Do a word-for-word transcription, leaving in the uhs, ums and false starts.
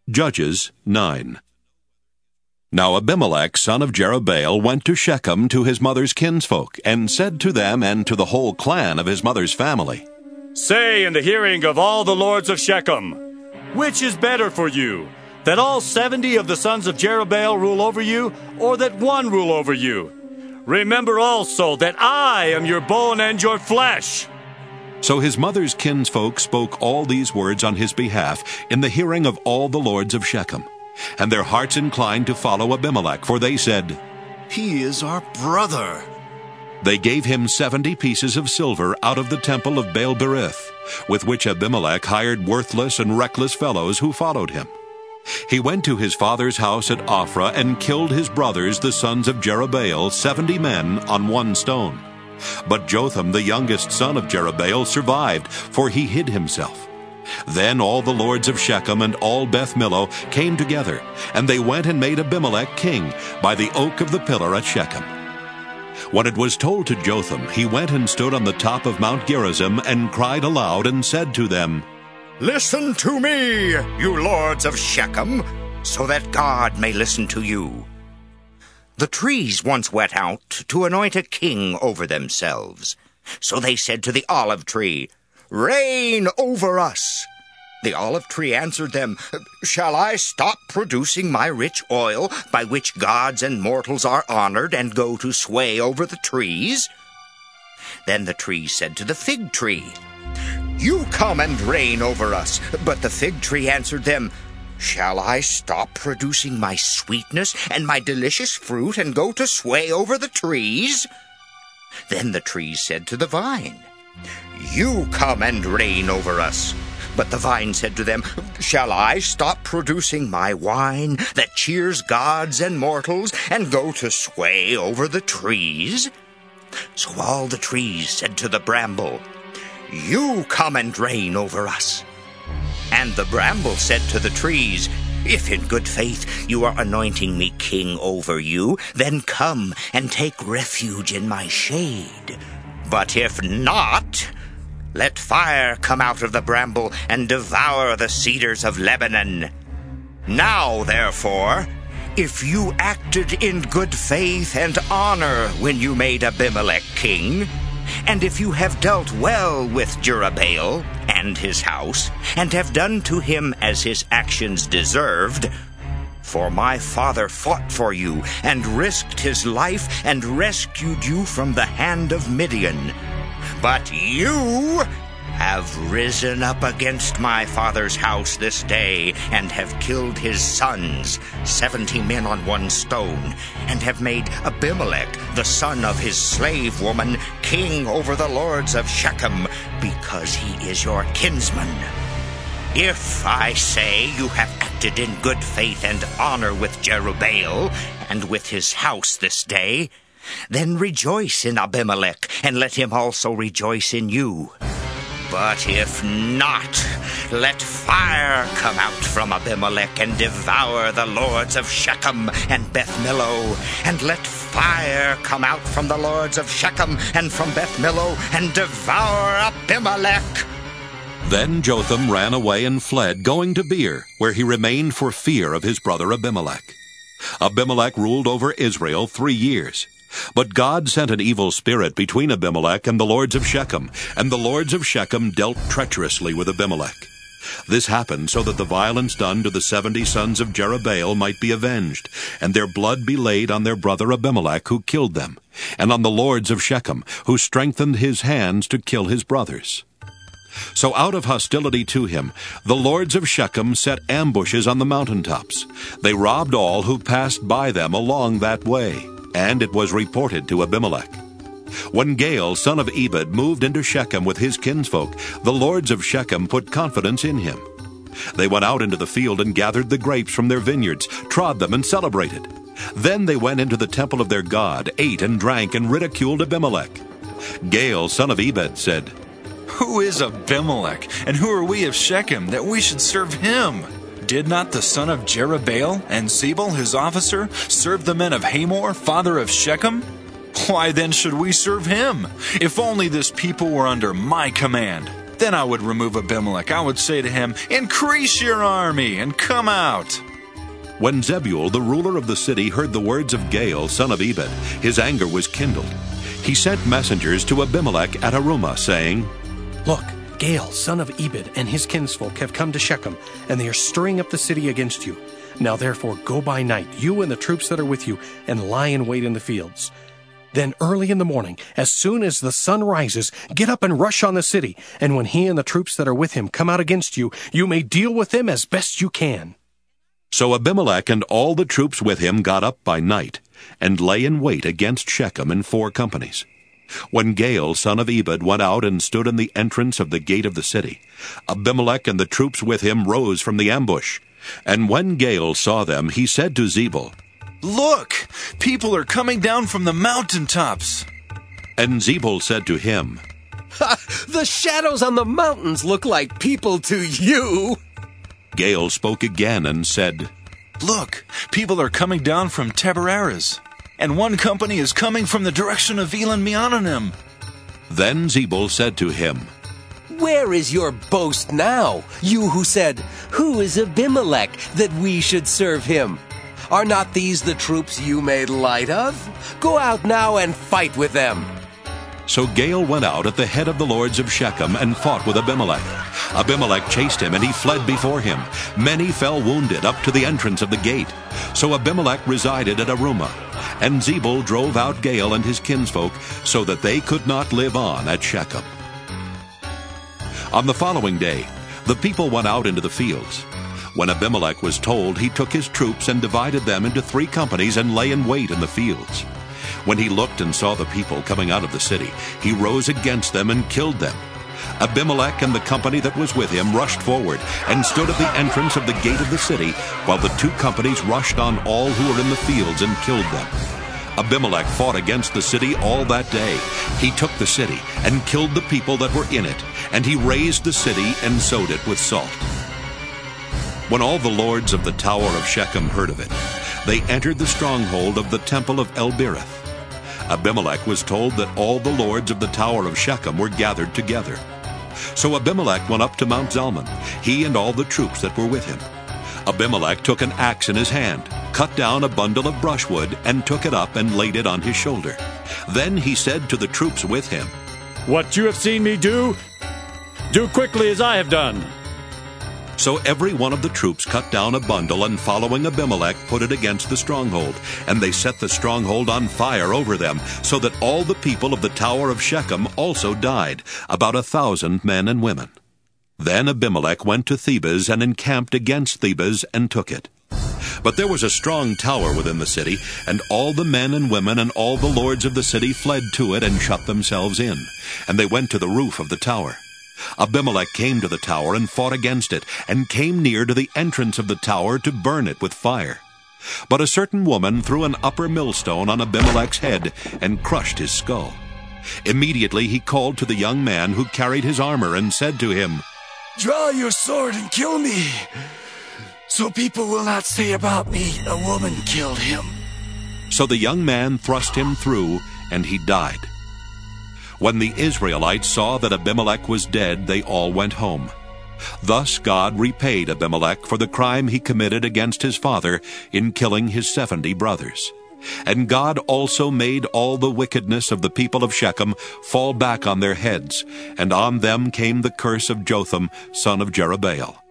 Judges nine. Now Abimelech son of Jerubbaal went to Shechem to his mother's kinsfolk, and said to them and to the whole clan of his mother's family, Say in the hearing of all the lords of Shechem, which is better for you, that all seventy of the sons of Jerubbaal rule over you, or that one rule over you? Remember also that I am your bone and your flesh. So his mother's kinsfolk spoke all these words on his behalf in the hearing of all the lords of Shechem. And their hearts inclined to follow Abimelech, for they said, He is our brother. They gave him seventy pieces of silver out of the temple of Baal-berith, with which Abimelech hired worthless and reckless fellows who followed him. He went to his father's house at Ophrah and killed his brothers, the sons of Jerubbaal, seventy men on one stone. But Jotham, the youngest son of Jerubbaal, survived, for he hid himself. Then all the lords of Shechem and all Beth Millo came together, and they went and made Abimelech king by the oak of the pillar at Shechem. When it was told to Jotham, he went and stood on the top of Mount Gerizim and cried aloud and said to them, Listen to me, you lords of Shechem, so that God may listen to you. The trees once went out to anoint a king over themselves. So they said to the olive tree, Reign over us. The olive tree answered them, Shall I stop producing my rich oil, by which gods and mortals are honored, and go to sway over the trees? Then the tree said to the fig tree, You come and reign over us. But the fig tree answered them, Shall I stop producing my sweetness and my delicious fruit, and go to sway over the trees? Then the tree said to the vine, You come and reign over us. But the vine said to them, Shall I stop producing my wine that cheers gods and mortals, and go to sway over the trees? So all the trees said to the bramble, You come and reign over us. And the bramble said to the trees, If in good faith you are anointing me king over you, then come and take refuge in my shade. But if not, let fire come out of the bramble and devour the cedars of Lebanon. Now, therefore, if you acted in good faith and honor when you made Abimelech king, and if you have dealt well with Jerubbaal and his house, and have done to him as his actions deserved, for my father fought for you, and risked his life, and rescued you from the hand of Midian. But you have risen up against my father's house this day, and have killed his sons, seventy men on one stone, and have made Abimelech, the son of his slave woman, king over the lords of Shechem, because he is your kinsman. If, I say, you have acted in good faith and honor with Jerubbaal, and with his house this day, then rejoice in Abimelech, and let him also rejoice in you. But if not, let fire come out from Abimelech and devour the lords of Shechem and Beth Millo, and let fire come out from the lords of Shechem and from Beth Millo and devour Abimelech. Then Jotham ran away and fled, going to Beer, where he remained for fear of his brother Abimelech. Abimelech ruled over Israel three years. But God sent an evil spirit between Abimelech and the lords of Shechem, and the lords of Shechem dealt treacherously with Abimelech. This happened so that the violence done to the seventy sons of Jerubbaal might be avenged, and their blood be laid on their brother Abimelech, who killed them, and on the lords of Shechem, who strengthened his hands to kill his brothers. So out of hostility to him, the lords of Shechem set ambushes on the mountaintops. They robbed all who passed by them along that way. And it was reported to Abimelech. When Gaal, son of Ebed, moved into Shechem with his kinsfolk, the lords of Shechem put confidence in him. They went out into the field and gathered the grapes from their vineyards, trod them and celebrated. Then they went into the temple of their god, ate and drank, and ridiculed Abimelech. Gaal, son of Ebed, said, Who is Abimelech, and who are we of Shechem, that we should serve him? Did not the son of Jerubbaal and Zebul, his officer, serve the men of Hamor, father of Shechem? Why then should we serve him, if only this people were under my command? Then I would remove Abimelech. I would say to him, increase your army and come out. When Zebul, the ruler of the city, heard the words of Gaal, son of Ebed, his anger was kindled. He sent messengers to Abimelech at Arumah, saying, Look, Gaal, son of Ebed, and his kinsfolk have come to Shechem, and they are stirring up the city against you. Now therefore go by night, you and the troops that are with you, and lie in wait in the fields. Then early in the morning, as soon as the sun rises, get up and rush on the city, and when he and the troops that are with him come out against you, you may deal with them as best you can. So Abimelech and all the troops with him got up by night, and lay in wait against Shechem in four companies. When Gaal, son of Ebed, went out and stood in the entrance of the gate of the city, Abimelech and the troops with him rose from the ambush. And when Gaal saw them, he said to Zebul, Look, people are coming down from the mountaintops. And Zebul said to him, The shadows on the mountains look like people to you. Gaal spoke again and said, Look, people are coming down from Taberarez, and one company is coming from the direction of Elon Meonanim. Then Zebul said to him, Where is your boast now, you who said, Who is Abimelech, that we should serve him? Are not these the troops you made light of? Go out now and fight with them. So Gaal went out at the head of the lords of Shechem and fought with Abimelech. Abimelech chased him, and he fled before him. Many fell wounded up to the entrance of the gate. So Abimelech resided at Arumah, and Zebul drove out Gaal and his kinsfolk, so that they could not live on at Shechem. On the following day, the people went out into the fields. When Abimelech was told, he took his troops and divided them into three companies and lay in wait in the fields. When he looked and saw the people coming out of the city, he rose against them and killed them. Abimelech and the company that was with him rushed forward and stood at the entrance of the gate of the city, while the two companies rushed on all who were in the fields and killed them. Abimelech fought against the city all that day. He took the city and killed the people that were in it, and he razed the city and sowed it with salt. When all the lords of the tower of Shechem heard of it, they entered the stronghold of the temple of El-Berith. Abimelech was told that all the lords of the tower of Shechem were gathered together. So Abimelech went up to Mount Zalmon, he and all the troops that were with him. Abimelech took an axe in his hand, cut down a bundle of brushwood, and took it up and laid it on his shoulder. Then he said to the troops with him, What you have seen me do, do quickly as I have done. So every one of the troops cut down a bundle, and following Abimelech put it against the stronghold. And they set the stronghold on fire over them, so that all the people of the tower of Shechem also died, about a thousand men and women. Then Abimelech went to Thebez and encamped against Thebez and took it. But there was a strong tower within the city, and all the men and women and all the lords of the city fled to it and shut themselves in. And they went to the roof of the tower. Abimelech came to the tower and fought against it, and came near to the entrance of the tower to burn it with fire. But a certain woman threw an upper millstone on Abimelech's head and crushed his skull. Immediately he called to the young man who carried his armor and said to him, Draw your sword and kill me, so people will not say about me, a woman killed him. So the young man thrust him through, and he died. When the Israelites saw that Abimelech was dead, they all went home. Thus God repaid Abimelech for the crime he committed against his father in killing his seventy brothers. And God also made all the wickedness of the people of Shechem fall back on their heads, and on them came the curse of Jotham, son of Jerubbaal.